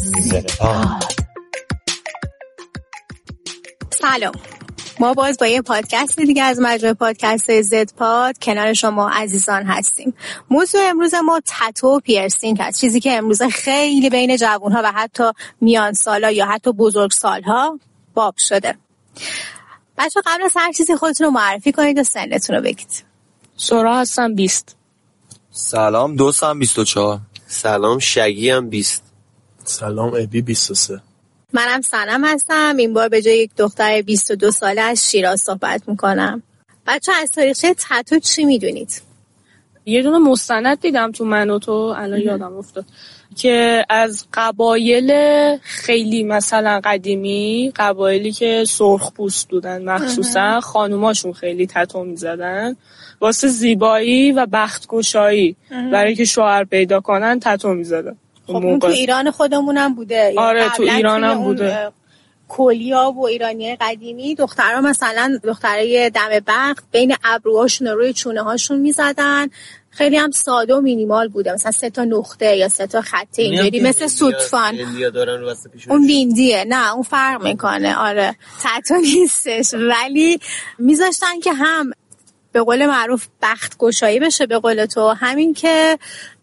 سلام، ما باز با یه پادکست دیگه از مجموعه پادکست زد پاد کنار شما عزیزان هستیم. موضوع امروز ما تتو و پیرسینگ هست، چیزی که امروز خیلی بین جوانها و حتی میان سالا یا حتی بزرگ سالها باب شده. بچه قبل از هر چیزی خودتون رو معرفی کنید و سنتون رو بگید. سورا هستم 20. سلام دوستم 24. سلام شگی هم 20. سلام ابی 23. منم سنم هستم، این بار به جای یک دختر 22 ساله از شیراز صحبت میکنم. بچه از تاریخچه تتو چی میدونید؟ یه دونه مستند دیدم تو من و تو الان یادم افتاد که از قبایل خیلی مثلا قدیمی، قبایلی که سرخ پوست بودن مخصوصا خانوماشون خیلی تتو میزدن واسه زیبایی و بختگشایی، برای که شوهر پیدا کنن تتو میزدن. خب اون تو ایران خودمونم بوده. آره تو ایرانم بوده. کلیا و ایرانی قدیمی دخترها مثلا دخترای دم بخت بین ابروهاشون و روی چونه هاشون میزدن. خیلی هم ساده و مینیمال بوده، مثلا 3 تا نقطه یا 3 تا خط اینجوری مثل سوتفان. اون بیندیه، نه اون فرق میکنه. آره تتو نیستش، ولی میذاشتن که هم به قول معروف بخت گشایی بشه، به قول تو همین که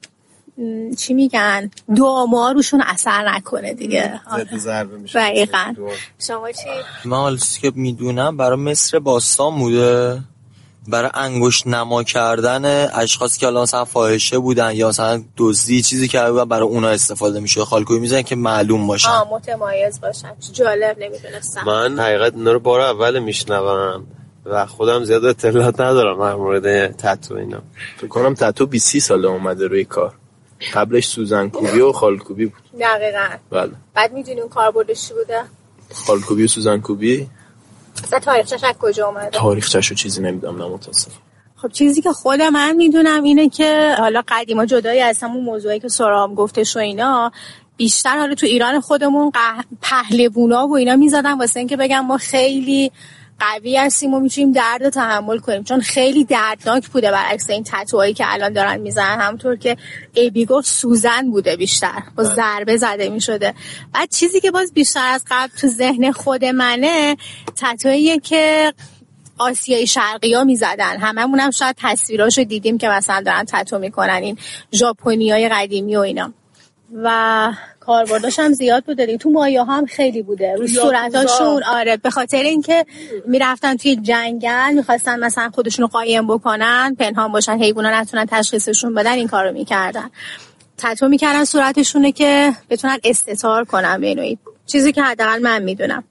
چی میگن دعا روشون اثر نکنه دیگه. دقیقاً. شما چی؟ من حالا چیزی که میدونم برای مصر باستان بوده، برای انگشت نما کردن اشخاصی که الان مثلا فاحشه بودن یا مثلا دزدی چیزی که برای اونا استفاده میشه، خالکوبی میزنن که معلوم باشن، متمایز باشن. جالب، نمیدونستم. من حقیقت اینا رو بار اول میشنوم و خودم زیاد اطلاعات ندارم در مورد تتو اینا. فکر کنم تتو 20 ساله اومده روی کار. قبلش سوزن کوبی و خالکوبی بود. دقیقاً. بله. بعد میدونی اون کاربردش چی بوده؟ خالکوبی و سوزن کوبی. اصلا تاریخچه‌ش از کجا اومده؟ تاریخچه‌شو چیزی نمیدونم، نه متاسفم. خب چیزی که خود من میدونم اینه که حالا قدیما جدایی از همون موضوعی که سرام گفتش و اینا، بیشتر حالا تو ایران خودمون پهلوونا و اینا میزدن واسه اینکه بگم ما خیلی قوی هستیم و میتونیم درد رو تحمل کنیم، چون خیلی دردناک بوده برعکس این تتوهایی که الان دارن میزنن. همونطور که ابی گفت سوزن بوده، بیشتر با ضربه زده میشده. بعد چیزی که باز بیشتر از قبل تو ذهن خود منه، تتوییه که آسیای شرقی ها میزدن. هممون هم شاید تصویراشو دیدیم که مثلا دارن تتو میکنن، این ژاپنیای قدیمی و اینا. و کاربرداش هم زیاد بوده دیگه. تو مایا هم خیلی بوده رو صورتاشون. آره به خاطر اینکه میرفتن توی جنگل، میخواستن مثلا خودشونو قایم بکنن، پنهان باشن، حیونا نتونن تشخیصشون بدن، این کارو میکردن. تتو میکردن صورتشونه که بتونن استتار کنن به نوعی. چیزی که حداقل من میدونم.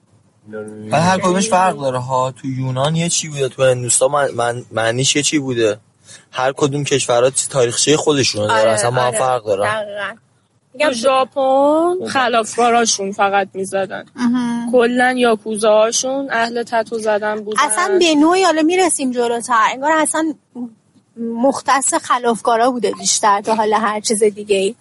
هر کدومش فرق داره ها. تو یونان یه چی بوده، تو هندوستان معنیش یه چی بوده. هر کدوم کشورها تاریخچه خودشونه داره. اصلا ما هم فرق داره. دقیقاً. تو ژاپن خلافکاراشون فقط میزدن، کلن یاکوزاهاشون اهل تتو زدن بودن. اصلا به نوعی حالا میرسیم جلوتر، انگار اصلا مختص خلافکارا بوده بیشتر تا حالا هر چیز دیگه ای.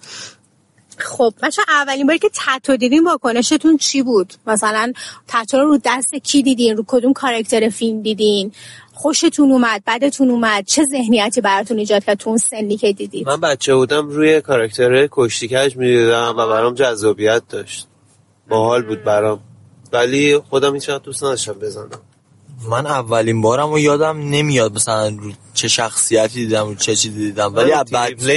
خب مثلا اولین باری که تتو دیدین واکنشتون چی بود؟ مثلا تتو رو دست کی دیدین؟ رو کدوم کاراکتر فیلم دیدین؟ خوشتون اومد؟ بدتون اومد؟ چه ذهنیتی براتون ایجاد کرد تو اون سنی که دیدید؟ من بچه بودم روی کاراکتر کشتی کج می‌دیدم و برام جذابیت داشت، باحال بود برام، ولی خودم هیچ وقت دوست نداشتم بزنم. من اولین بارم رو یادم نمیاد مثلا رو چه شخصیتی دیدم، رو چه چیزی دیدم، ولی از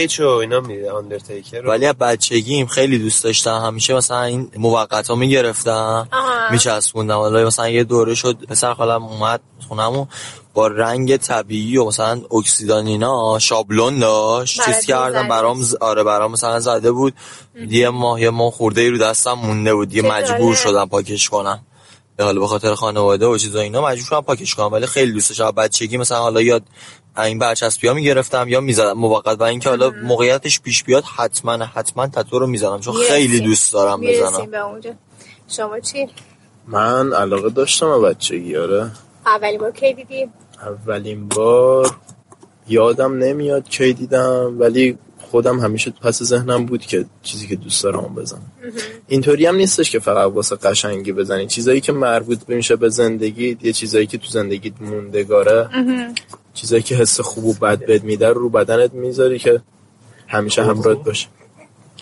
ولی از بچگیم خیلی دوست داشتم. همیشه مثلا این موقتا میگرفتم میچسبوندم. حالا مثلا یه دوره شد پسر خالم اومد خونمون با رنگ طبیعی و مثلا اکسیدان اینا شابلون داشت، چیز کردم برام مثلا زده بود. یه ماه خورده رو دستم مونده بود، دیگه مجبور شدم پاکش کنم. حالا به خاطر خانواده و چیزا اینا مجبور شدم پاکش کنم، ولی خیلی دوست داشتم. بچگی مثلا حالا یاد این برچسبی‌ها میگرفتم یا میزدم موقت، و اینکه حالا موقعیتش پیش بیاد حتما تتو رو میزدم، چون خیلی دوست دارم بزنم. شما چی؟ من علاقه داشتم از بچگی. آره. اولین بار کی دیدی؟ اولین بار یادم نمیاد کی دیدم، ولی خودم همیشه پس ذهنم بود که چیزی که دوست دارم بزنم. اینطوری هم نیستش که فقط واسه قشنگی بزنی، چیزایی که مربوط میشه به زندگی، یه چیزایی که تو زندگیت موندگاره، چیزایی که حس خوب و بد بد میده رو بدنت میذاری که همیشه همراهت باشه.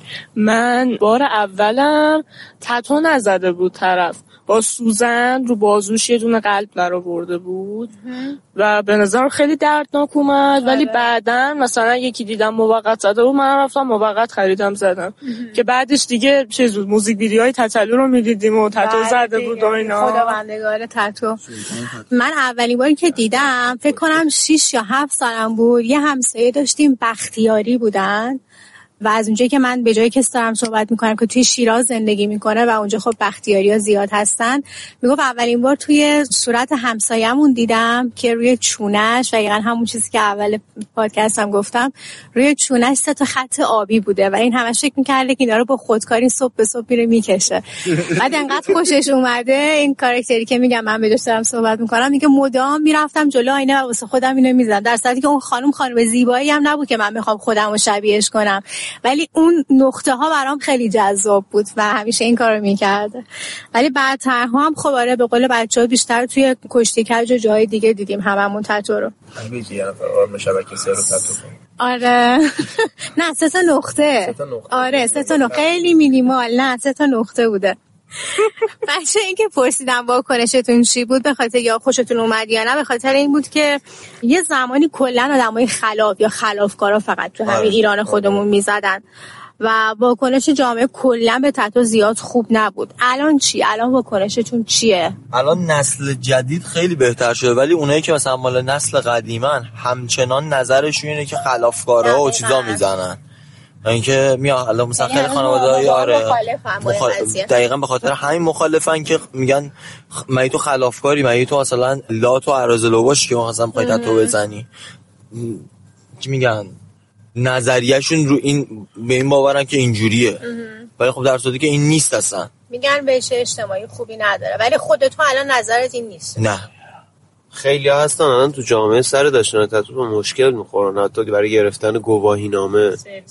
من بار اولم تتو نزده بود طرف، با سوزن رو بازوش یه دونه قلب در آورده بود و به نظر خیلی دردناک اومد. ولی بعدن مثلا یکی دیدم موقت زده بود، من رفتم موقت خریدم زدم که بعدش دیگه چیز بود، موزیک ویدیوهای تتلو رو میدیدیم و تتو زده بود و اینا. خداوندگار تتو. من اولین باری که دیدم فکر کنم 6 یا 7 سالم بود. یه همسایه داشتیم بختیاری بودن و از اونجایی که من به جای کسی دارم صحبت میکنم که توی شیراز زندگی میکنه و اونجا خب بختیاری‌ها زیاد هستن، میگفت اولین بار توی صورت همسایه‌مون دیدم که روی چونش، و دقیقاً همون چیزی که اول پادکستم گفتم، روی چونش 3 تا خط آبی بوده و این همش فکر می‌کرده که اینا رو با خودکاری صبح به صبح میره میکشه. بعد انقدر خوشش اومده این کاراکتری که میگم من به جاش دارم صحبت میکنم، میگه مدام میرفتم جلو آینه و واسه خودم اینو میزدم، در صورتی که اون خانم زیبایی هم نبود که من میخوام خودمو شبیهش کنم، ولی اون نقطه ها برام خیلی جذاب بود و همیشه این کارو میکرده. ولی بعدترها هم خب آره به قول بچه‌ها بیشتر توی کشتی کج و جای دیگه دیدیم هممون تتو رو. شبکه سر رو تتو کنیم. آره نه 3 تا نقطه. آره 3 تا نقطه خیلی مینیمال، نه 3 تا نقطه بوده. بچه این که پرسیدم واکنشتون چی بود، به خاطر یا خوشتون اومد یا نه، به خاطر این بود که یه زمانی کلا آدمای خلاف یا خلافکارا فقط تو همین ایران خودمون میزدن و واکنش جامعه کلا به تتو زیاد خوب نبود. الان چی؟ الان واکنشتون چیه؟ الان نسل جدید خیلی بهتر شده، ولی اونایی که مثلا مال نسل قدیمن همچنان نظرشون اینه که خلافکارا و چیزا میزنن. اینکه میاد الان مثلا خیلی خانواده‌های دقیقاً به خاطر همین مخالفن که میگن مگه تو خلافکاری، مگه تو مثلا لات و اراذلو باشی که مثلا می‌خوای تتو بزنی. چی میگن نظریه‌شون رو این به این باورن که اینجوریه، ولی خب در صورتی که این نیست اصلا. میگن بهش اجتماعی خوبی نداره، ولی خودت تو الان نظرت این نیست. نه خیلی ها هستن الان تو جامعه سر داشتن تتو به مشکل میخورن، حتی برای گرفتن گواهینامه.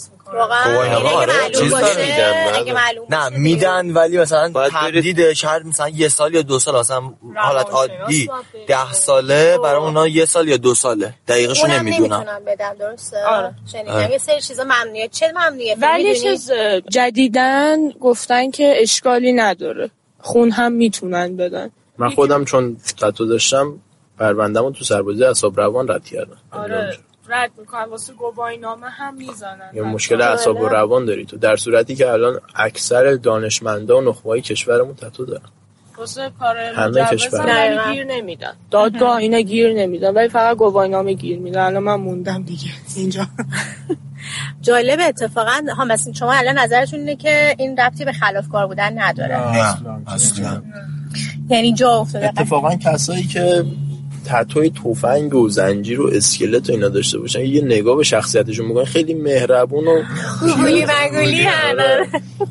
واقعا نه میدن ولی مثلا تمدیدش هر مثلا 1 سال یا 2 سال، مثلا حالت عادی 10 ساله برای اونا 1 سال یا 2 ساله، دقیقشو نمیدونم بدم. درسته شنیدم یه سری چیزا ممنوعه. چه ممنوعه؟ ولی چیز جدیدن گفتن که اشکالی نداره، خون هم میتونن بدن. من خودم چون تتو داشتم پرونده‌مو تو سربازی اعصاب روان رد کردم. آره رد میکنن، واسه گواهینامه هم میزنن. یه مشکل اعصاب و روان داری تو، در صورتی که الان اکثر دانشمندا و نخبه‌های کشورمون تتو دارن. واسه کار مجوز هم گیر نمیدن، دادگاه اینا گیر نمیدن، ولی فقط گواهینامه گیر میدن. الان من موندم دیگه اینجا. جالب اتفاقا ها، مثلا شما الان نظرتون اینه که این ربطی به خلافکار بودن نداره؟ نه اصلا. یعنی جا افتاده. اتفاقا کسایی که تتوی تفنگ و زنجیر و اسکلت و اینا داشته باشن یه نگاه به شخصیتشون میکنن خیلی مهربون و گولی مگولی هست.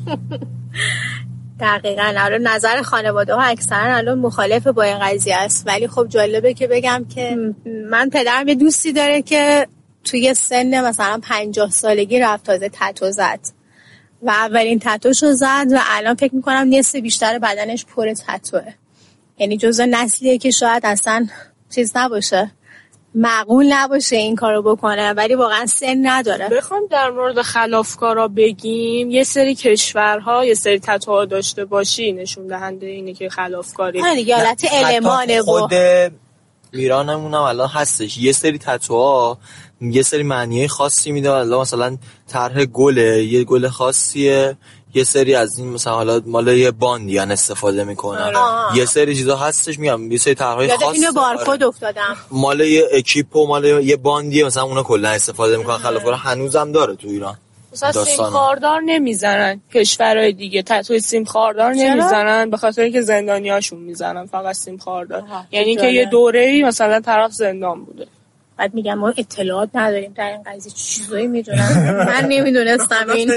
دقیقاً الان نظر خانواده ها اکثرا الان مخالف با این قضیه است، ولی خب جالبه که بگم که من پدرم یه دوستی داره که توی سن مثلا 50 سالگی رفت تازه تتو زد و اولین تتوشو زد و الان فکر میکنم نصف بیشتر بدنش پر تتوه. یعنی جزء نسلیه که شاید اصلا چیز نباشه، معقول نباشه این کارو بکنه، ولی واقعا سن نداره. بخوام در مورد خلافکارا بگیم، یه سری کشورها یه سری تتوها داشته باشی نشون دهنده اینه که خلافکاری. آره دیگه حالت المانه. خود ایرانمون هم الان هستش یه سری تتوها یه سری معنیای خاصی میده. الان مثلا طرح گله، یه گل خاصیه، یه سری از این مثلا حالا مال یه باندیان استفاده میکنن. یه سری چیزا هستش، میگم یه سری طرحهای خاص اینو بارکد افتادم مال یه اکیپ و مال یه باندیه مثلا اونا کلا استفاده میکنن. خلافکارا هنوزم داره تو ایران. مثلا سیم خاردار نمیزنن کشورهای دیگه، تتوی سیم خاردار نمیزنن به خاطر اینکه زندانیاشون میزنن فقط سیم خاردار. یعنی که یه دوره‌ای مثلا طرف زندان بوده. بعد میگم ما اطلاعات نداریم در این قضیه، چیزایی میدونن من نمیدونستم این.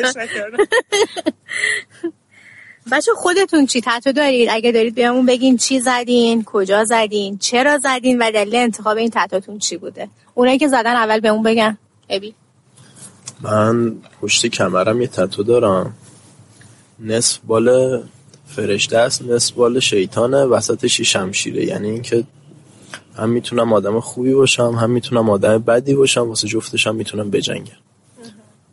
بچه خودتون چی تتو دارید؟ اگه دارید بهمون بگین چی زدین، کجا زدین، چرا زدین و دلیل انتخاب این تتوتون چی بوده؟ اونایی که زدن اول بهمون بگن. ابی من پشت کمرم یه تتو دارم، نصف بال فرشته است نصف بال شیطانه، وسطش شمشیره. یعنی اینکه هم میتونم آدم خوبی باشم هم میتونم آدم بدی باشم، واسه جفتشم میتونم بجنگم.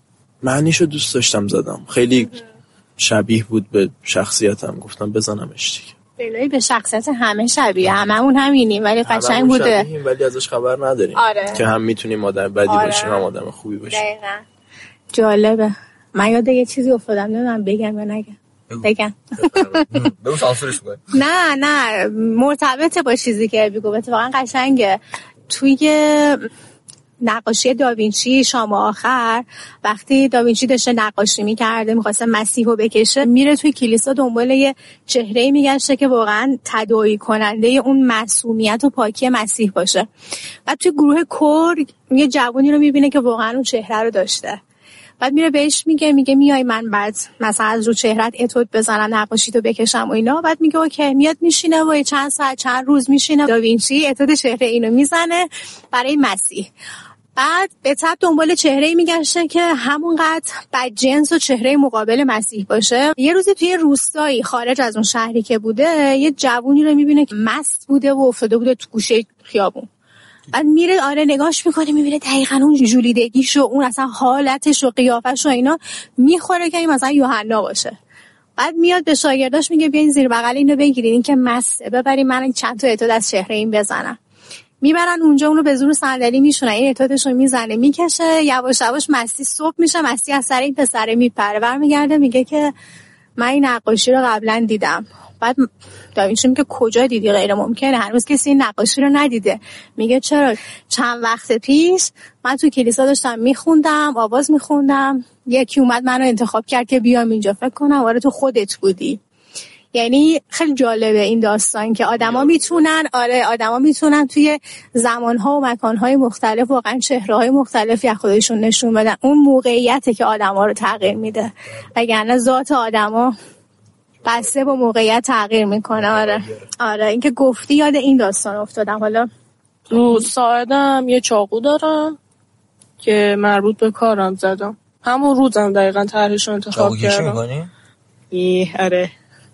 معنیشو دوست داشتم زدم، خیلی شبیه بود به شخصیتم، گفتم بزنمش دیگه. بلایی به شخصیت همه شبیه، هممون همینیم ولی قشنگ بوده، ولی ازش خبر نداریم. آره. که هم میتونیم آدم بدی باشیم هم آدم خوبی باشیم. دقیقاً. جالبه. من یاد یه چیزی افتادم، نمیدونم بگم یا نگم. بگم. بگو سانسورش کنی. نه مرتبطه با چیزی که بگو، اتفاقا قشنگه. توی نقاشی داوینچی شام آخر، وقتی داوینچی داشته نقاشی میکرده میخواسته مسیح رو بکشه، میره توی کلیسا دنبال یه چهره‌ای میگشته که واقعا تداعی کننده اون معصومیت و پاکی مسیح باشه. بعد توی گروه کور یه جوانی رو میبینه که واقعا اون چهره رو داشته. بعد میره بهش میگه میای من بعد مثلا از رو چهرت اتود بزنم نقاشی تو بکشم و اینا. بعد میگه اوکی. میاد میشینه و چند ساعت چند روز میشینه داوینچی اتود چهره اینو میزنه برای مسیح. بعد به تبع دنبال چهره‌ای میگشته که همونقدر بدجنس و چهره مقابل مسیح باشه. یه روزی توی روستایی خارج از اون شهری که بوده یه جوونی رو میبینه که مست بوده و افتاده بوده تو گوشه خیابون. بعد میره نگاش میکنه، میبینه دقیقاً اون جولیدگیش و اون اصلا حالتش و قیافش و اینا میخوره که این مثلا یوحنا باشه. بعد میاد به شاگرداش میگه بیاین زیر بغل اینو بگیرین، این که مسته، ببرین من چند تا اتود از چهره این بزنم. میبرن اونجا، اونو به زور صندلی میشونن، این اتودشو میزنه میکشه، یواش یواش مستی صبح میشه، مستی از سر این پسره میپره، برمیگرده میگه که من این نقاشی رو قبلا دیدم. بعد داوینچی میگه کجا دیدی؟ غیر ممکنه، هنوز کسی این نقاشی رو ندیده. میگه چرا؟ چند وقت پیش من تو کلیسا داشتم میخوندم، آواز میخوندم، یکی اومد منو انتخاب کرد که بیام اینجا، فکر کنم آره تو خودت بودی. یعنی خیلی جالبه این داستان که آدما میتونن توی زمان‌ها و مکان‌های مختلف واقعا چهره‌های مختلفی از خودشون نشون بدن. اون موقعیته که آدما رو تغییر میده، وگرنه ذات آدما بسته با موقعیت تغییر میکنه. آره اینکه گفتی یاد این داستان افتادم. حالا رو ساعدم یه چاقو دارم که مربوط به کارم زدم، همون روزم دقیقاً طرحش رو انتخاب کردم. چاقو کشی میکنی؟ آره.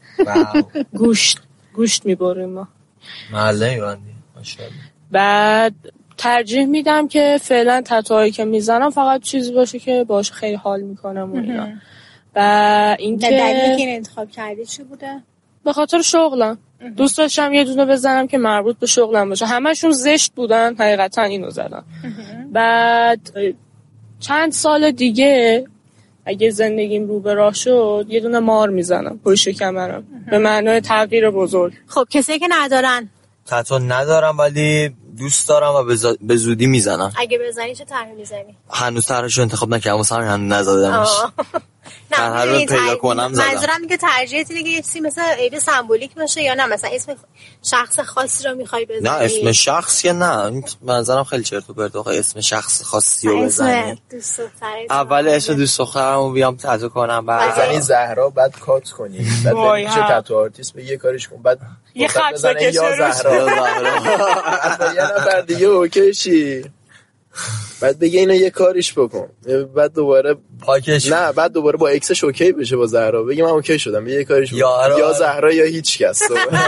گوشت میبریم ما محله میبندی ماشاءالله. بعد ترجیح میدم که فعلا تتوهایی که میزنم فقط چیزی باشه که باشه خیلی حال میکنم و اینا. و اینکه دلیلی که این انتخاب کردی چی بوده؟ به خاطر شغلم دوست داشتم یه دونه بزنم که مربوط به شغلم باشه. همشون زشت بودن حقیقتا، اینو زدم. بعد چند سال دیگه اگه زندگیم رو به راه شد یه دونه مار میزنم پشت کمرم، به معنای تغییر بزرگ. خب کسی که ندارن؟ تتو ندارم ولی دوست دارم و به زودی میزنم. اگه بزنی چه طرحی میزنی؟ هنوز طرحشو انتخاب نکردم، مثلا هنوز نزدمش. نه رو پیدا کنم زدم. منظورم اینه که ترجیحت اینه که یه چیزی مثلا عید سمبولیک باشه یا نه مثلا اسم شخص خاصی رو میخوای بزنی؟ نه اسم شخص که نه، منظورم خیلی چرت و پرت. اسم شخص خاصی رو بزنی. اول اسم دوست دخترمو بیام تتو کنم، بعد بزنی زهرا، بعد کات کنی، بعد بریم چه تتو آرتیست به یه کارش کن، بعد یه خط بکشه یا زهرا اصلا یه نفر دیگه اوکیشی، بعد بگه اینو یه کاریش بکن، بعد دوباره پاکش، نه بعد دوباره با اکسش اوکی بشه با زهرا، بگه من اوکی شدم یه کاریش بکن، یا زهرا یا هیچ کس.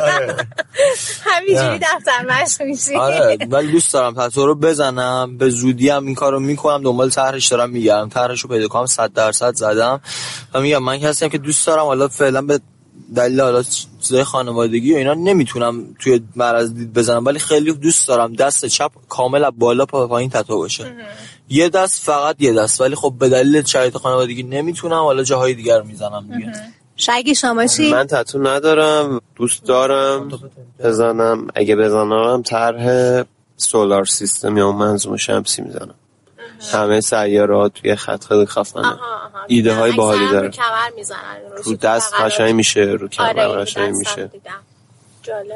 همینجوری دفتر مشق میشی. آره ولی دوست دارم تتو رو بزنم، به زودی هم این کارو میکنم، دنبال طرحش دارم میگردم، طرحشو پیدا کنم 100% زدم و میگم من کسی هم که دوست دارم، حالا فعلا به دلیل حالا چیزای خانوادگی و اینا نمیتونم توی معرض دید بزنم، ولی خیلی دوست دارم دست چپ کامل از بالا پایین تتو باشه. یه دست، فقط یه دست، ولی خب به دلیل شرایط خانوادگی نمیتونم، حالا جاهای دیگر میزنم دیگه. شاگی شما چی؟ من تتو ندارم، دوست دارم بزنم. اگه بزنم طرح سولار سیستم یا منظومه شمسی میزنم. همه سیارات توی خط خیلی خفنه. ایده های باحالی داره. رو کمر میزنن، رو دست قشنگ میشه، رو کمر قشنگ میشه. جالبه.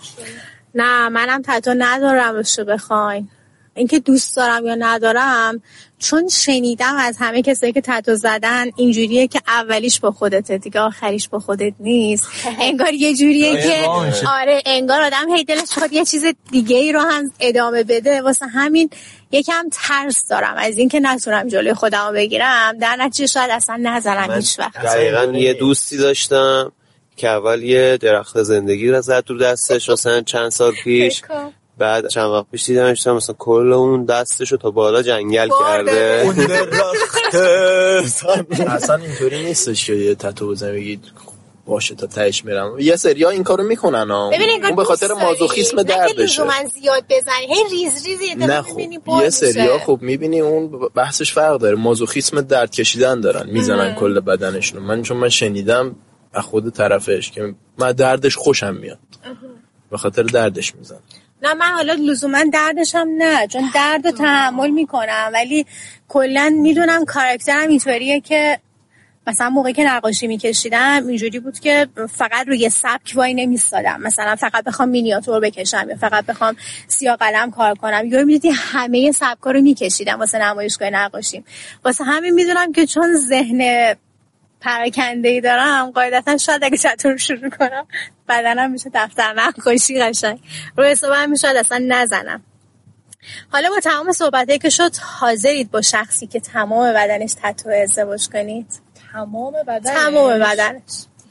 نه منم تتو ندارم بشه بخواین. اینکه دوست دارم یا ندارم، چون شنیدم از همه کسایی که تتو زدن اینجوریه که اولیش با خودته دیگه آخریش با خودت نیست. انگار یه جوریه که آره انگار آدم هی دلش میخواد یه چیز دیگه ای رو هم ادامه بده. واسه همین یکم ترس دارم از اینکه نتونم جلوی خودمو بگیرم، در نتیجه شاید اصلا نزنم هیچ وقت. دقیقاً یه دوستی داشتم که اول یه درخت زندگی رو زد رو دستش مثلا چند سال پیش، بعد چند وقت پیش دیدمش مثلا کل اون دستشو تا بالا جنگل کرده. اون درخت برسن. اصلا اینطوری نیستش که یه تتو بزنی بگید باشه تا تهش میرم. یه سریا این کارو میکنن ها، اون به خاطر مازوخیسم دردشه. من زیاد بزنی هی ریز ریز نه خب یه سریا خب میبینی اون بحثش فرق داره، مازوخیسم درد کشیدن دارن میزنن کل بدنشون. چون من شنیدم از خود طرفش که من دردش خوشم میاد به خاطر دردش میزنم. نه من حالا لزوما دردشم نه، چون درد رو تحمل میکنم، ولی کلا میدونم کاراکترم اینطوریه که مثلا موقعی که نقاشی میکشیدم اینجوری بود که فقط روی سبک وای نمیستادم، مثلا فقط بخوام مینیاتور بکشم یا فقط بخوام سیاه قلم کار کنم، یا میدونی همه سبکا رو میکشیدم واسه نمایشگاه نقاشیم. واسه همین میدونم که چون ذهن پراکنده‌ای دارم قاعدتا شاید اگه چطور شروع کنم بدنم میشه دفتر نقاشی قشنگ رو حسابم میشه اصلا نزنم. حالا با تمام صحبتایی که شد حاضرید با شخصی که تمام بدنش تتو ازدواج کنید؟ تمام بدنش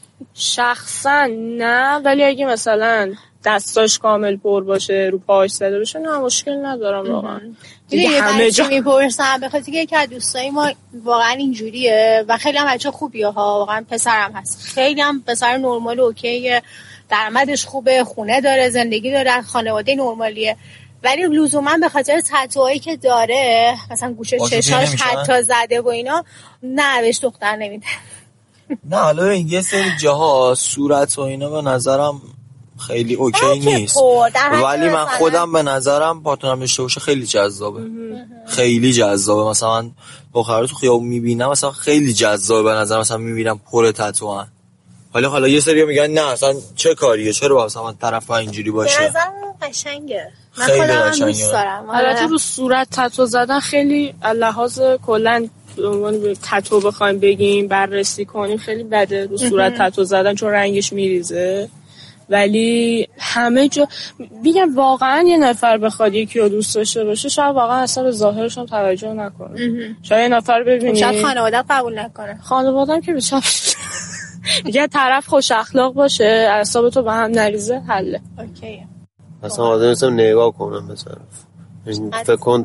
شخصا نه، ولی اگه مثلا دستاش کامل پر باشه رو پاش زده بشه نه مشکل ندارم واقعا. دیگه همه جا میپرسم به خاطر که یکی از دوستای ما واقعا اینجوریه و خیلی هم بچه خوبیه ها، واقعا پسرم هست، خیلی هم پسر نرمال اوکیه، درآمدش خوبه، خونه داره، زندگی داره، خانواده نرمالیه، ولی لزوما به خاطر تتوهایی که داره مثلا گوشه چشاش حتی زده و اینا نه بهش دختر نمیده. نه حالا یه سری جاها صورت و اینا به نظرم خیلی اوکی نیست، ولی من خودم به نظرم پارتنرم داشته باشه خیلی جذابه. خیلی جذابه. مثلا من دخترا تو خیابون میبینم مثلا خیلی جذابه به نظر، مثلا میبینم پر تتو ان. حالا یه سری میگن نه اصلا چه کاریه، چرا مثلا طرف اینجوری باشه. به نظرم قشنگه، من خودم دوست دارم. البته رو صورت تتو زدن خیلی لحاظ کلا به تتو بخوایم بگیم بررسی کنیم خیلی بده رو صورت تتو زدن، چون رنگش میریزه. ولی همه جا میگم واقعا یه نفر بخواد یکی رو دوست داشته باشه شاید واقعا اصلا به ظاهرش هم توجه نکنه. شاید یه نفر ببینی شاید خانواده قبول نکنه. خانواده‌ام که بشه میگه طرف خوش اخلاق باشه، اعصاب تو به هم نریزه، حله. اوکیه. مثلا آدم مثلا نگاه کنم مثلا فکر کن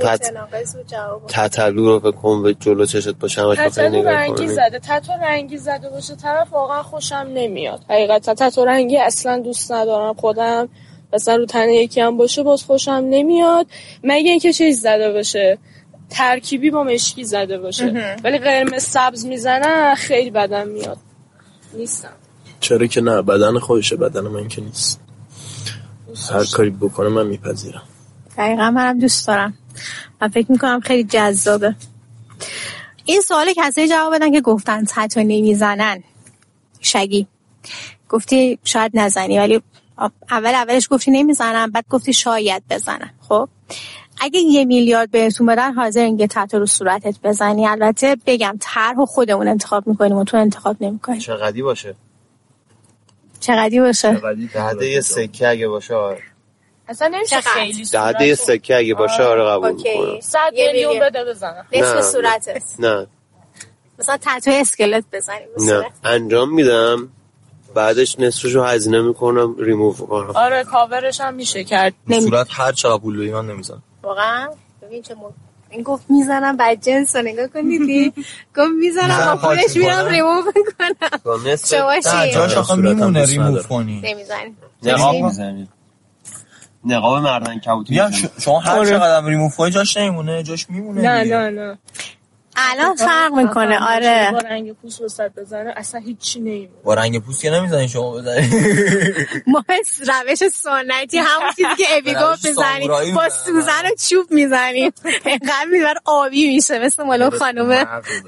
تتلو رو فکر کن به جلو چشت باشه همش بخوای نگاه کنی. تتو رنگی زده باشه طرف واقعا خوشم نمیاد. حقیقتا تتو رنگی اصلا دوست ندارم خودم، مثلا رو تن یکی هم باشه باز خوشم نمیاد، مگه اینکه چیز زده باشه ترکیبی با مشکی زده باشه. ولی قرمز سبز میزنه خیلی بدم میاد. نیستم. چرا که نه، بدن خودشه، بدن من که نیست. هر کاری بکنه من میپذیرم. دقیقا منم دوست دارم. من فکر میکنم خیلی جذابه. این سوال کسایی جواب بدن که گفتن تتو نمیزنن. شگی گفتی شاید نزنی، ولی اولش گفتی نمیزنم، بعد گفتی شاید بزنن. خب اگه 1 میلیارد بهتون بدن حاضرین یه تتو رو صورتت بزنی؟ البته بگم طرح خودمون انتخاب میکنیم و تو انتخاب نمیکنی. چقدی باشه؟ دهده یه سکه اگه باشه اصلا نمیشه خیلی دهده یه سکه اگه باشه آره قبول میکنم. 100 میلیون بده بزنم. نصف صورتت. نه مثلا تتو اسکلت بزنی نه انجام میدم بعدش نصفشو هزینه میکنم ریموو کنم. آره کاورش هم میشه کرد. صورت هر چقدر پول بدی من نمیزنم واقعا. ببین چه این گفت میزنم بعد جنس رو نگاه کنیدی گفت میزنم با پولش میرم ریموو میکنم. نه جاش آخه میمونه ریموو کنی. نمیزنی. نقاب مردن کبوتری شما هر چقدر ریموو کنی جاش نمیمونه، جاش میمونه. نه الان فرق میکنه. آره با رنگ پوست وسط بزنه اصلا هیچی نمیمونه. با رنگ پوست که نمیزنی شما بزنی. ما روش سنتی همون چیزی که ابی گفت بزنی با سوزن و چوب میزنیم اینقدر میبر آبی میشه مثل مالو خانومه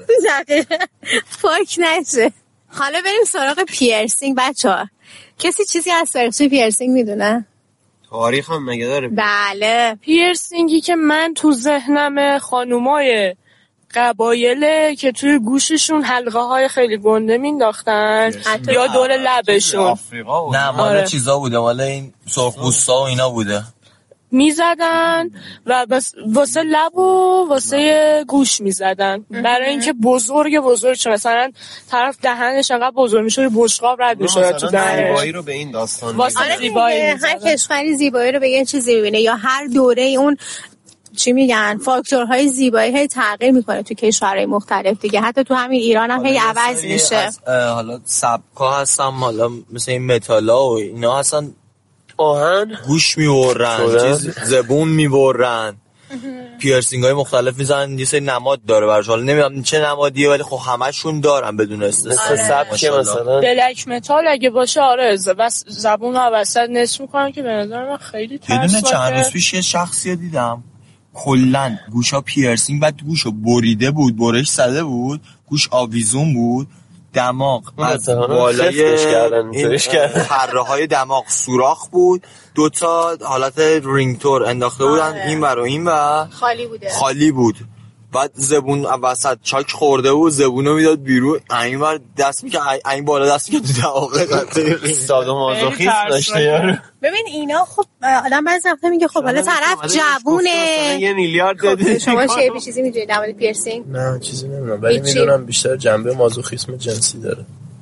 پاک نشه. حالا بریم سراغ پیرسینگ. بچه‌ها کسی چیزی از تاریخ پیرسینگ میدونه؟ تاریخ هم مگه داره؟ بله پیرسینگی که من تو ذهنم خانومای قبایله که توی گوششون حلقه های خیلی گنده مینداختن یا دور لبشون. نه مال چیزا بوده، مال این سرخپوستا و اینا بوده میزدن و واسه لب و واسه گوش میزدن برای اینکه بزرگ چه مثلا طرف دهنش انقدر بزرگ میشه بشقاب رد میشه تو دهنش. زیبایی رو به این داستان هر کشوری زیبایی رو به یه چیزی ببینه یا هر دوره اون چی میگن فاکتورهای زیبایی هی تغییر میکنه تو کشورهای مختلف دیگه، حتی تو همین ایران هم هی عوض میشه. حالا سبکا هستن، حالا مثل این متالا و اینا هستن آهن گوش میبرن، چیز زبون میبرن، پیرسینگ های مختلف میزنن، یه سری نماد داره برش، حالا نمیدونم چه نمادیه ولی خب همشون دارن بدون استثنا. سبک مثلا بلک متال اگه باشه آره بس زبون رو وسط نصف میکنن که به نظر من خیلی ترسناکه. یه دونه چند روز پیش یه شخصی دیدم کلن گوشا پیرسینگ، بعد گوشو بریده بود، برش زده بود، گوش آویزون بود، دماغ از بالای پره های دماغ سوراخ بود، دوتا حالت رینگ تور انداخته بودن این ور و این ور، خالی بود. بعد زبون وسط چاک خورده بود، زبونو میداد بیرون، این ور دست میکرد، این بالا دست میکرد تو دماغه. سادومازوخیسم داشته یارو. ببین اینا خب آدم بعضی وقتا میگه خب حالا طرف جوونه 1 میلیارد دادی. شما چیزی میدونید در مورد پیرسینگ؟ نه چیزی نمیدونم، ولی میدونم بیشتر جنبه مازوخیسم جنسی داره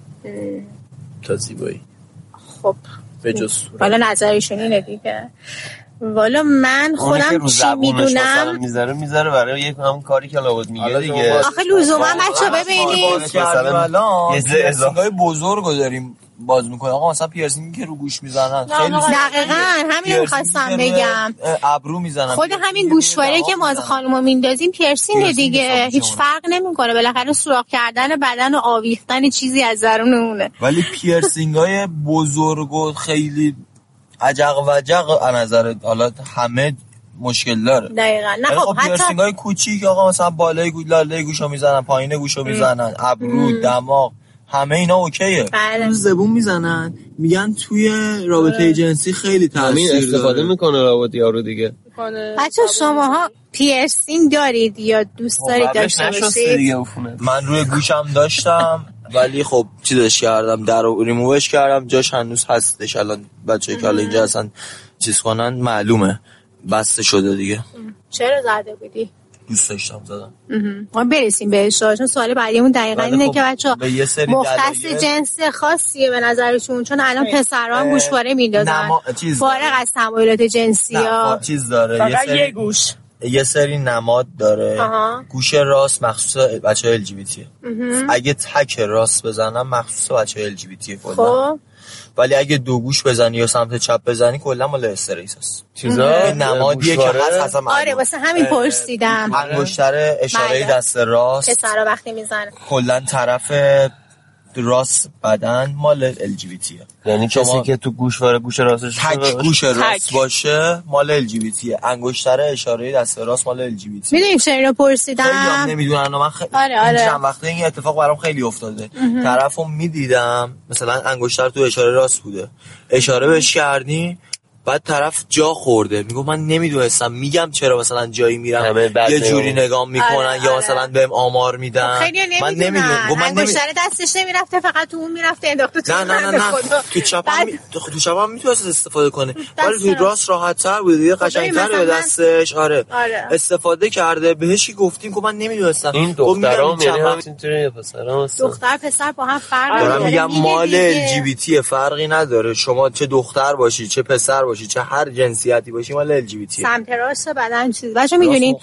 تا زیبایی. خب به جز صورت. حالا نظرشون اینه دیگه. والا من خودم چی میدونم میذاره برای یک هم کاری که لابد میگه دیگه. آخه لزوما بچا ببینید مثلا یه اصلاحای بزرگو داریم باز میکنه. آقا مثلا پیرسینگ که رو گوش میزنن خیلی دقیقاً همین رو می‌خواستم بگم، ابرو میزنن، خود همین گوشواره که ما خانم‌ها میندازیم پیرسینگ دیگه، هیچ فرق نمیکنه، بالاخره سوراخ کردن بدن و آویختن چیزی از درونمونه. ولی پیرسینگای بزرگ و خیلی عجق وجق از نظر حالا همه مشکل داره. دقیقاً. نه خب حتی پیرسینگای کوچیک آقا مثلا بالای لاله گوشو میزنن، پایین گوشو میزنن، ابرو، دماغ، همه اینا اوکیه. بله. زبون میزنن، میگن توی رابطه جنسی خیلی تاثیر استفاده میکنه رابطه یارو دیگه. بچه شماها پیرسینگ دارید یا دوست دارید داشته باشید؟ من روی گوشم داشتم ولی خب چیزش کردم، در ریمووش کردم، جاش هنوز هستش. الان بچه‌ای که اینجا هستن چیز کنن معلومه بسته شده دیگه. چرا زده بودی؟ دوست داشتم زدم. ما برسیم بهش، چون سوال بعدیمون دقیقاً اینه که بچه‌ها مختص جنس خاصیه به نظرشون، چون الان پسرا هم گوشواره میندازن فارغ از تمایلات جنسی ها. چیز داره فقط یه گوش، یه سری نماد داره. گوش راست مخصوص بچه‌های LGBT، اگه تک راست بزنم مخصوص بچه‌های LGBT کلا. ولی اگه دو گوش بزنی یا سمت چپ بزنی کلا مال استریس است. چیزا نمادیه که هست. آره واسه همین پرسیدم. انگشتر اشاره دست راست پسرا وقتی میزنه کلا طرف راست بدن مال LGBT، یعنی کسی که تو گوشواره گوش راستش تک گوش راست باشه مال LGBT، انگشتر اشاره دست راست مال LGBT. میدونیم چرا اینو پرسیدم؟ خیلی نمیدونن. من آره. چند وقته این اتفاق برام خیلی افتاده. طرفو میدیدم مثلا انگشتر تو اشاره راست بوده، اشاره بهش کردی بعد طرف جا خورده، میگم من نمیدونستم، میگم چرا مثلا جایی میرم یه جوری نگاه میکنن یا مثلا بهم آمار میدن، من نمیدونم. انگشتر دستش نمیرفته، فقط تو اون میرفته انداخته تو. نه تو چپم میتونست استفاده کنه ولی توی راست راحت تر بود دیگه، قشنگ‌تر به دستش. آره استفاده کرده. بهش گفتیم که من نمیدونستم. این دخترام یعنی همینطوری پسرام دختر پسر با هم فرق داره. میگم مال LGBT فرقی نداره، شما چه دختر باشی چه پسر باشی چه هر جنسیتی باشی مال LGBT. سمت راست بدن چیز. بچه‌ها میدونین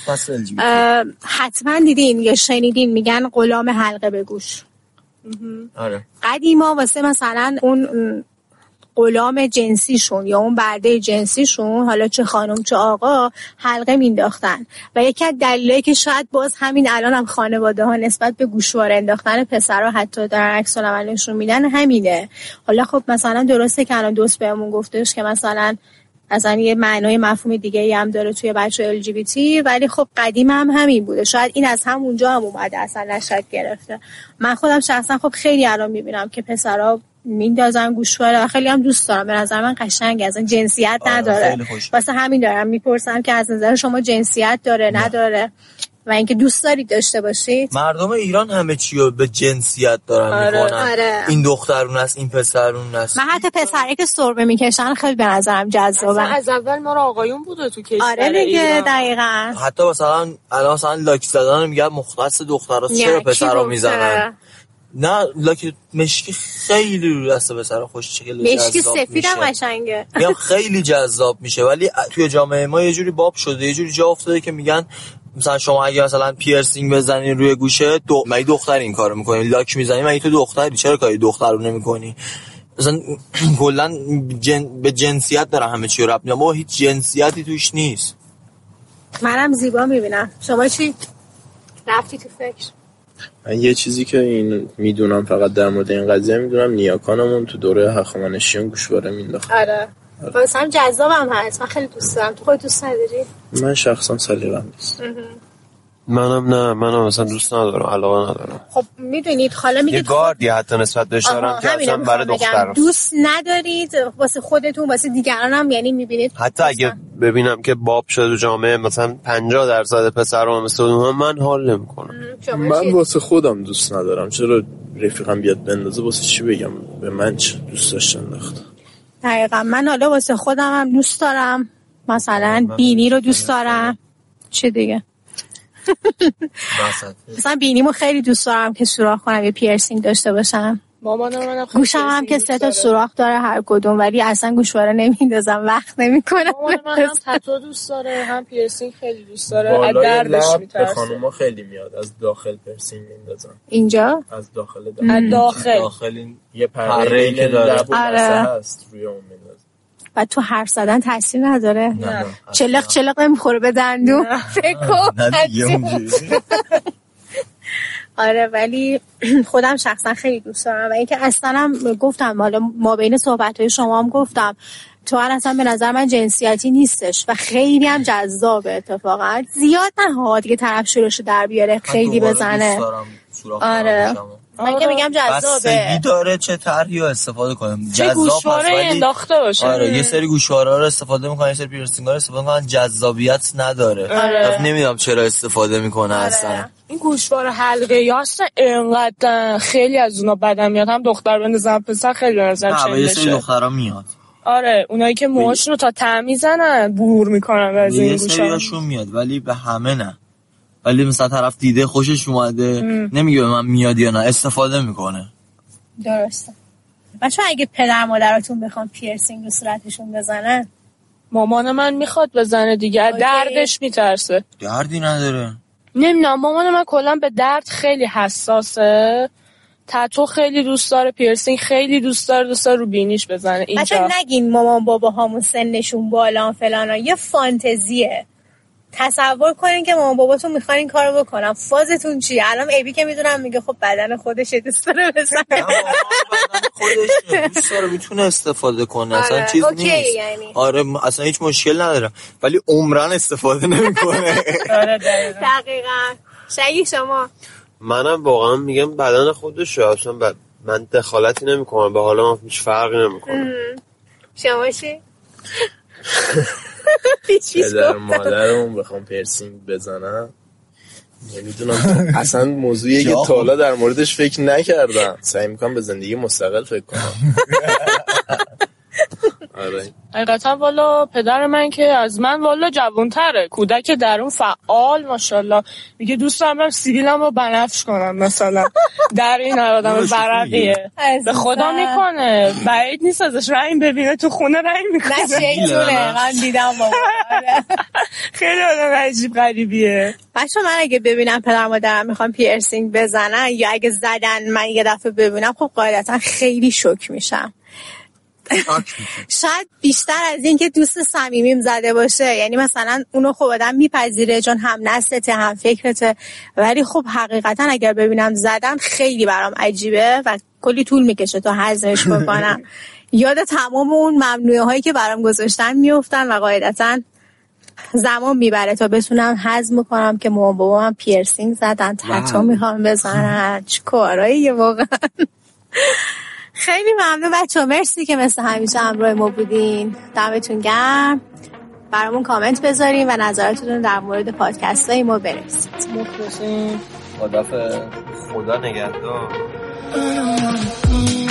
حتما دیدین یا شنیدین میگن غلام حلقه به گوش. آره. قدیما واسه مثلا اون غلام جنسیشون یا اون برده جنسیشون، حالا چه خانم چه آقا، حلقه مینداختن و یکی از دلایلی که شاید باز همین الان هم خانواده ها نسبت به گوشواره انداختن پسرها حتی در عکس العملشون میدن همینه. حالا خب مثلا درسته که الان دوست بهمون گفتش که مثلا یه معنای مفهوم دیگه ای هم داره توی بچه LGBT، ولی خب قدیم هم همین بوده. شاید این از همونجا هم اومده، اصلا نشد گرفته. من خودم شخصا خب خیلی الان میبینم که پسرها میندازن گوشواره و خیلی هم دوست دارم. به نظر من قشنگه، اصلا جنسیت نداره. واسه همین دارم میپرسم که از نظر شما جنسیت داره نداره و اینکه دوست دارید داشته باشید. مردم ایران همه چی رو به جنسیت دارن میکنن. این دخترون است، این پسرون است. من حتی پسری که سربه میکشن خیلی به نظرم جذابه. از اول ما رو آقایون بوده تو کشور. آره دیگه دقیقاً. حتی مثلا الان لاک زدن میگن مختص دختراست، چرا پسرا میزنن؟ نه لاک مشکی خیلی رو دست پسر خوشگل جذاب مشکی سفید هم قشنگه. میگم خیلی جذاب میشه، ولی توی جامعه ما یه جوری باب شده، یه جوری جا افتاده که میگن مثلا شما اگه مثلا پیرسینگ بزنین روی گوشه مگه دختر این کارو میکنی؟ لاک میزنی مگه تو دختری؟ چرا کاری دختر رو نمیکنی؟ مثلا کلا به جنسیت داره همه چی رو ربط میدن، با هیچ جنسیتی توش نیست. منم زیبا میبینم. شما چی رفتی تو فکر؟ من یه چیزی که این میدونم فقط در مورد این قضیه میدونم، نیاکانمون تو دوره هخامنشیان گوشواره مینداخت. آره واسه هم جذابم هست، من خیلی دوست دارم. تو خودت دوست نداری؟ من شخصا سلیقه‌ام نیست. منم مثلا دوست ندارم، علاقه ندارم. خب میدونید حالا میگید یه گاردی حتی نسبت بهش دارم که اصلا برای دخترم دوست ندارید واسه خودتون، واسه دیگران هم یعنی میبینید حتی اگه ببینم که باب شده تو جامعه مثلا 50% پسرام مثل اون من حال نمیکنم. من واسه خودم دوست ندارم، چرا رفیقم بیاد بندازه واسه چی بگم به من چه دوست داشتن نخت. دقیقاً من حالا واسه خودم هم دوست دارم، مثلا بینی رو دوست دارم. چه دیگه مثلا بینیمو خیلی دوست دارم که سوراخ کنم، یه پیرسینگ داشته باشم. مامانم گوشم هم که 3 تا سوراخ داره هر کدوم، ولی اصلا گوشواره نمیندازم، وقت نمیکنم. مامان هم تتو دوست داره هم پیرسینگ خیلی دوست داره. از بالای دردش لب به میترسه. خانوما خیلی میاد از داخل پیرسینگ میندازن. اینجا از داخل داخل یه پره‌ای که داره لب و آره. بسته هست روی اون میندازن. و تو حرف زدن تاثیر نداره؟ نه. چلق نمیخوره به دندون؟ فکر کن. آره ولی خودم شخصا خیلی دوست دارم و اینکه اصلا هم گفتم حالا ما بین صحبت‌های شما هم گفتم تو اصلا به نظر من جنسیتی نیستش و خیلی هم جذابه. اتفاقا زیاد نه دیگه طرف شروعشو در بیاره خیلی بزنه. آره من که میگم جذابه، بستگی داره چه طرحی رو استفاده کنیم. چه گوشواره انداخته باشه. آره یه سری گوشواره رو استفاده میکنن، یه سری پیرسینگ ها رو استفاده میکنن، جذابیت نداره. آره. نمیدونم چرا استفاده میکنه. آره. اصلا این گوشواره حلقه یا اصلا اینقدر خیلی از اونا بدم میاد، هم دختر بندازن پسر خیلی به نظر چنده یه سری دخترها میاد. آره اونایی که موهاشون رو تا ته میزنن بور میکنن از این گوشواره. یه سریاشون میاد ولی به همه نه. ولی مثلا طرف دیده خوشش اومده نمیگه به من میاد یا نه، استفاده میکنه. درسته. بچه‌ها اگه پدر مادراتون بخوام پیرسینگ رو صورتشون بزنن، مامان من میخواد بزنه دیگه، دردش میترسه. دردی نداره. نمیدونم مامان من کلا به درد خیلی حساسه. تتو خیلی دوست داره، پیرسینگ خیلی دوست داره رو بینیش بزنه. اینجا بچه‌ها نگین مامان بابا هامون سنشون بالا فلان، یه فانتزیه. تصور کنین که مامان باباتون میخوان این کارو بکنن، فازتون چیه؟ الان ایبی که میدونم میگه خب بدن خودشه دوست داره بزنه. بدن خودشه دوست داره میتونه استفاده کنه. آره. اصلا چیز اوکی نیست. یعنی. آره اصلا هیچ مشکل نداره ولی عمرن استفاده نمیکنه. آره دقیقاً. شگی شما؟ منم واقعا میگم بدن خودشه، اصلا من دخالتی نمیکنم، به حالا من هیچ فرقی نمیکنه. شما چی؟ پدر مادرمون بخوام پیرسینگ بزنم نمیدونم، اصلا موضوعیه که تا حالا در موردش فکر نکردم. سعی میکنم به زندگی مستقل فکر کنم. آره حقیقتا والا پدر من که از من والا جوان‌تره، کودک درون فعال ماشاءالله. میگه دوست دارم سیبیلم رو بنفش کنم مثلا. در این آدم برقیه به خدا میکنه، بعید نیست ازش رنگ ببینه تو خونه رنگ میکنه. نه شیطونه من دیدم بابا. خیلی آدم عجیب غریبیه. بچه‌ها من اگه ببینم پدر مادرم میخوام پیرسینگ بزنن یا اگه زدن من یه دفعه ببینم، خب قاعدتا خیلی شوک میشم. شاید بیشتر از این که دوست صمیمیم زده باشه، یعنی مثلا اونو خب آدم میپذیره چون هم نسلته هم فکرته، ولی خب حقیقتا اگر ببینم زدن خیلی برام عجیبه و کلی طول میکشه تا هضمش بکنم. یاد تمام اون ممنوعه هایی که برام گذاشتن میافتن و قاعدتا زمان میبره تا بتونم هضم کنم که مامان بابا من پیرسینگ زدن، تتو میخوام بزنن. چه کاراییه واقعا. خیلی ممنون بچه‌ها، مرسی که مثل همیشه همراه ما بودین. دمتون گرم. برامون کامنت بذارین و نظراتتون در مورد پادکست‌های ما بنویسید. مخلصیم. خدا نگهدار.